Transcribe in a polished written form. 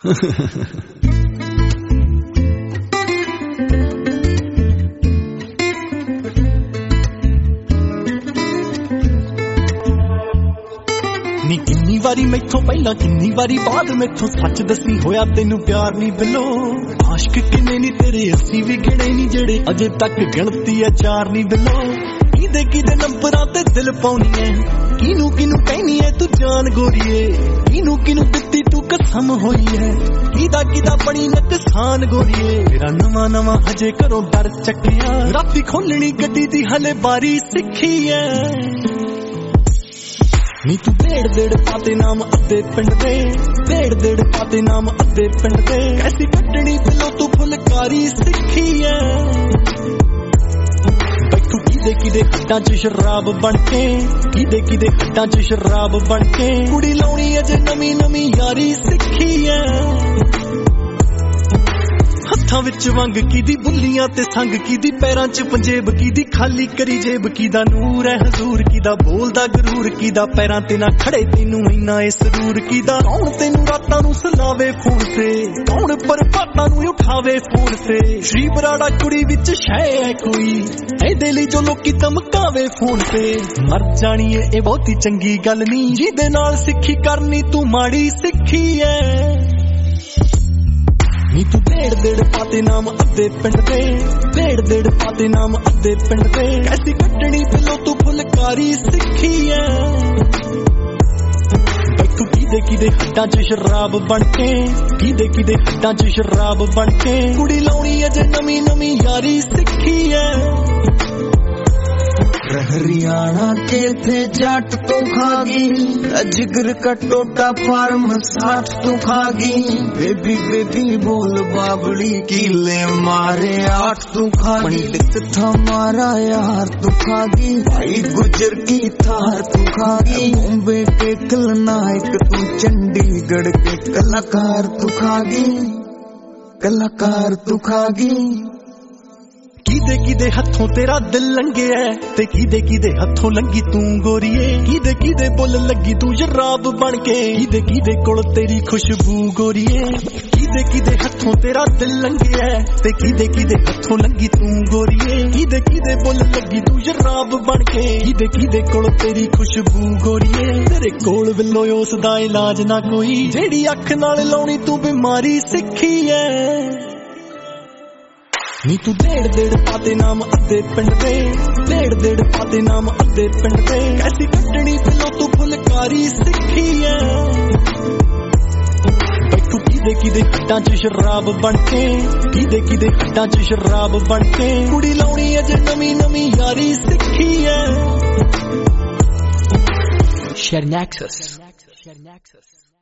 ਨੀ ਕਿੰਨੀ ਵਾਰੀ ਮੈਥੋਂ ਪਹਿਲਾਂ ਕਿੰਨੀ ਵਾਰੀ ਬਾਅਦ ਮੈਥੋਂ ਸੱਚ ਦੱਸੀ ਹੋਇਆ ਤੈਨੂੰ ਪਿਆਰ ਨਹੀਂ ਬਿੱਲੋ ਆਸ਼ਕ ਕਿੰਨੇ ਨੀ ਤੇਰੇ ਅਸੀਂ ਵੀ ਗਿਣੇ ਨੀ ਜਿਹੜੇ ਅਜੇ ਤੱਕ ਗਿਣਤੀ ਐ ਚਾਰ ਨਹੀਂ ਬਿੱਲੋ ਕਿਦੇ ਕਿਦੇ ਨੰਬਰਾਂ ਤੇ ਦਿਲ ਪਾਉਣੀ ਐ ਕਿਨੂੰ ਕਿਨੂੰ ਕਹਿਨੀ ਐ ਤੂੰ ਜਾਨ ਗੋਰੀਏ ਕਿਨੂੰ ਕਿਨੂੰ ਦਿੱਤੀ ਤੂੰ ਕਸਮ ਹੋਈ ਐ ਕਿਦਾ ਕਿਦਾ ਬਣੀ ਨੁਕਸਾਨ ਗੋਰੀਏ ਮੇਰਾ ਨਵਾਂ ਨਵਾਂ ਹਜੇ ਘਰੋਂ ਡਰ ਚੱਕਿਆ ਰਾਤੀ ਖੋਲਣੀ ਗੱਡੀ ਦੀ ਹਲੇ ਬਾਰੀ ਸਿੱਖੀ ਐ ਨੀ ਤੂੰ ਢੇੜ ਪਾਤੇ ਨਾਮ ਅੱਧੇ ਪਿੰਡ ਦੇ ਢੇੜ ਪਾਤੇ ਨਾਮ ਅੱਧੇ ਪਿੰਡ ਦੇ ਐਸੀ ਕੱਢਣੀ ਦਿਲੋਂ ਤੂੰ ਫੁਲਕਾਰੀ ਸਿੱਖੀ ਐ ਬੈਠੂ ਕਿਦੇ ਹੱਟਾਂ 'ਚ ਸ਼ਰਾਬ ਬਣ ਕੇ ਕਿਦੇ ਹੱਟਾਂ 'ਚ ਸ਼ਰਾਬ ਬਣ ਕੇ ਕੁੜੀ ਲਾਉਣੀ ਅਜੇ ਨਵੀਂ ਨਵੀਂ ਯਾਰੀ ਸਿੱਖੀ ਐ ਹੱਥਾਂ ਵਿੱਚ ਵੰਗ ਕਿਦੀ ਬੁੱਲੀਆਂ ਤੇ ਸੰਗ ਕਿਦੀ ਪੈਰਾਂ 'ਚ ਪੰਜੇਬ ਕਿਦੀ ਖਾਲੀ ਕਰੀ ਜੇਬ ਕਿਦਾ ਨੂਰ ਹੈ ਹਜ਼ੂਰ ਕਿਦਾ ਬੋਲਦਾ ਗਰੂਰ ਕਿਦਾ ਪੈਰਾਂ ਤੇ ਨਾ ਖੜੇ ਤੈਨੂੰ ਇੰਨਾ ਏ ਸਰੂਰ ਕਿਦਾ ਕੌਣ ਤੈਨੂੰ ਰਾਤਾਂ ਨੂੰ ਸੁਲਾਵੇ ਫੋਨ ਤੇ ਕੌਣ ਬਰਬਾਦਾਂ ਨੂੰ ਉਠਾਵੇ ਫੋਨ ਤੇ ਸ਼੍ਰੀ ਬਰਾੜਾ ਕੁੜੀ ਵਿੱਚ ਸ਼ੈ ਹੈ ਕੋਈ ਇਹਦੇ ਲਈ ਜੋ ਲੋਕੀ ਧਮਕਾਵੇ ਫੋਨ ਤੇ ਮਰ ਜਾਣੀ ਏ ਇਹ ਬਹੁਤੀ ਚੰਗੀ ਗੱਲ ਨਹੀਂ ਜਿਹਦੇ ਨਾਲ ਸਿੱਖੀ ਕਰਨੀ ਤੂੰ ਮਾੜੀ ਸਿੱਖੀ ਐ ਨੀ ਤੂੰ ਢੇੜ ਪਾਤੇ ਨਾਮ ਅੱਧੇ ਪਿੰਡ ਦੇ ਢੇੜ ਪਾਤੇ ਨਾਮ ਅੱਧੇ ਪਿੰਡ ਦੇ ਐਸੀ ਕੱਢਣੀ ਦਿਲੋਂ ਤੂੰ ਫੁਲਕਾਰੀ ਸਿੱਖੀ ਐ ਬੈਠੂ ਕਿਦੇ ਹੱਟਾਂ 'ਚ ਸ਼ਰਾਬ ਬਣ ਕੇ ਕਿਦੇ ਹੱਟਾਂ 'ਚ ਸ਼ਰਾਬ ਬਣ ਕੇ ਕੁੜੀ ਲਾਉਣੀ ਅਜੇ ਨਵੀਂ ਨਵੀਂ ਯਾਰੀ ਸਿੱਖੀ ਐ हरियाणा के थे जाट तो खागी जिगर का टोटा फार्म 60 तो खागी बेबी बेबी बोल बाबड़ी कीले मारे 8 तो खागी पंडित था मारा यार तो खागी भाई गुजर की थार तो खागी बॉम्बे के खलनायक तू चंडीगढ़ के कलाकार तो खागी ਕਿਦੇ ਹੱਥੋਂ ਤੇਰਾ ਦਿਲ ਲੰਘਿਆ ਤੇ ਕਿਦੇ ਹੱਥੋਂ ਲੰਗੀ ਤੂੰ ਗੋਰੀਏ ਕਿਦੇ ਬੁੱਲ ਲੱਗੀ ਤੂੰ ਸ਼ਰਾਬ ਬਣ ਕੇ ਕਿਦੇ ਕੋਲ ਤੇਰੀ ਖੁਸ਼ਬੂ ਗੋਰੀਏ ਕਿਦੇ ਹੱਥੋਂ ਤੇਰਾ ਦਿਲ ਲੰਘਿਆ ਤੇ ਕਿਦੇ ਹੱਥੋਂ ਲੰਗੀ ਤੂੰ ਗੋਰੀਏ ਕਿਦੇ ਬੁੱਲ ਲੱਗੀ ਤੂੰ ਸ਼ਰਾਬ ਬਣ ਕੇ ਕਿਦੇ ਕੋਲ ਤੇਰੀ ਖੁਸ਼ਬੂ ਗੋਰੀਏ ਤੇਰੇ ਕੋਲ ਵੱਲੋਂ ਉਸ ਦਾ ਇਲਾਜ ਨਾ ਕੋਈ ਜਿਹੜੀ ਅੱਖ ਨਾਲ ਲਾਉਣੀ ਤੂੰ ਬਿਮਾਰੀ ਸਿੱਖੀ ਐ ਨੀ ਤੂੰ ਢੇੜ ਪਾਤੇ ਨਾਮ ਅੱਧੇ ਪਿੰਡ ਦੇ ਢੇੜ ਪਾਤੇ ਨਾਮ ਅੱਧੇ ਪਿੰਡ ਦੇ ਐਸੀ ਕੱਢਣੀ ਦਿਲੋਂ ਤੂੰ ਫੁਲਕਾਰੀ ਸਿੱਖੀ ਐ ਬੈਠੂ ਕਿਦੇ ਹੱਟਾਂ 'ਚ ਸ਼ਰਾਬ ਬਣ ਕੇ ਕਿਦੇ ਹੱਟਾਂ 'ਚ ਸ਼ਰਾਬ ਬਣ ਕੇ ਕੁੜੀ ਲਾਉਣੀ ਅਜੇ ਨਵੀਂ ਨਵੀਂ ਯਾਰੀ ਸਿੱਖੀ ਐ Shared Nexus.